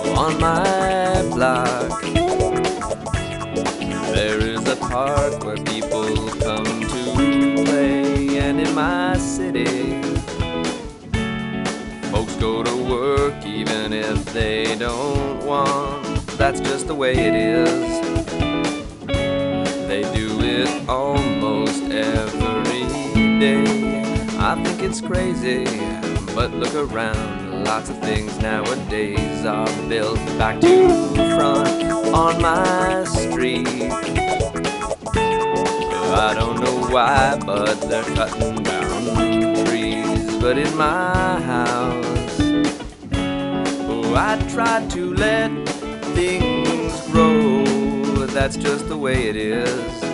On my block, there is a park where people come to play, and in my city, folks go to work even if they don't want. That's just the way it is. They do it almost every day. I think it's crazy, but look around. Lots of things nowadays are built back to front on my street. I don't know why, but they're cutting down trees. But in my house, oh, I try to let things grow. That's just the way it is.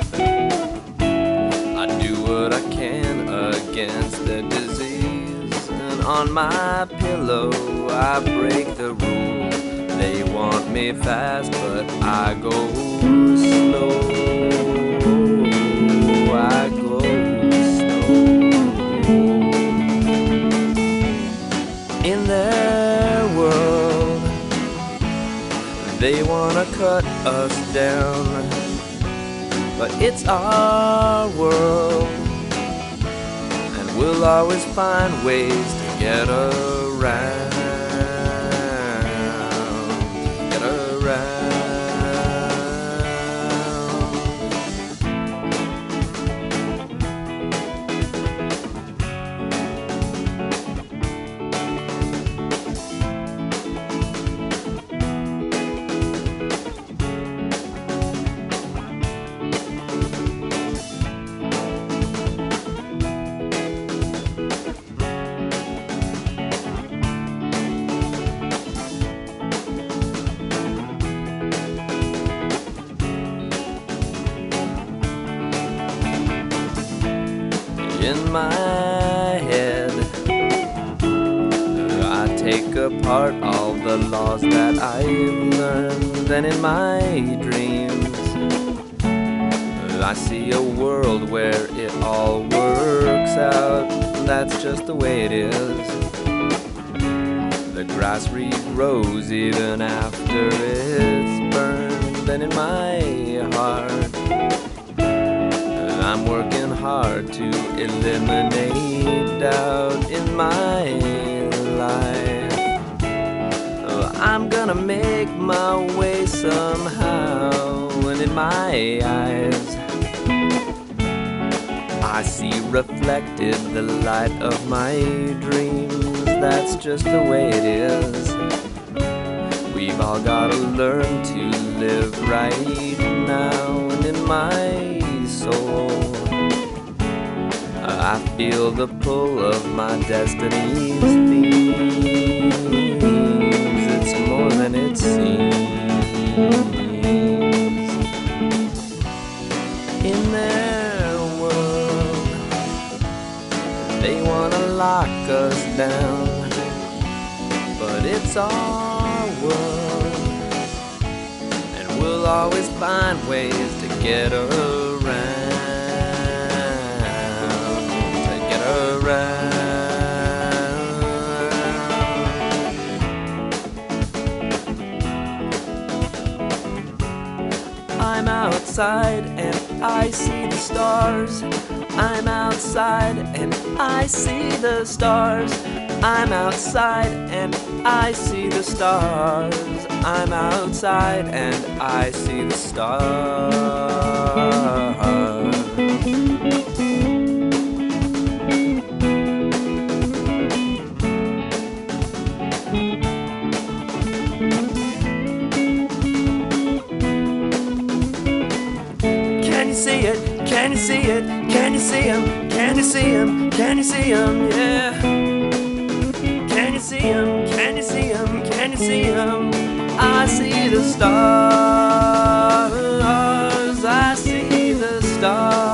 I do what I can against the disease, and on my pillow I break the rule. They want me fast, but I go slow. I go slow. In their world, they wanna cut us down, but it's our world, and we'll always find ways to get around, get around. In my head, I take apart all the laws that I've learned, and in my dreams, I see a world where it all works out. That's just the way it is. The grass regrows even after it's burned, and in my heart, I'm working hard to eliminate doubt in my life. Oh, I'm gonna make my way somehow, and in my eyes, I see reflected the light of my dreams. That's just the way it is. We've all gotta learn to live right now, and in my soul, I feel the pull of my destiny's themes. It's more than it seems. In their world, they wanna lock us down, but it's our world, and we'll always find ways to get around. I'm outside and I see the stars. I'm outside and I see the stars. I'm outside and I see the stars. I'm outside and I see the stars. Can you see it? Can you see it? Can you see him? Can you see him? Can you see him? Yeah. Can you see him? Can you see him? Can you see him? I see the stars. I see the stars.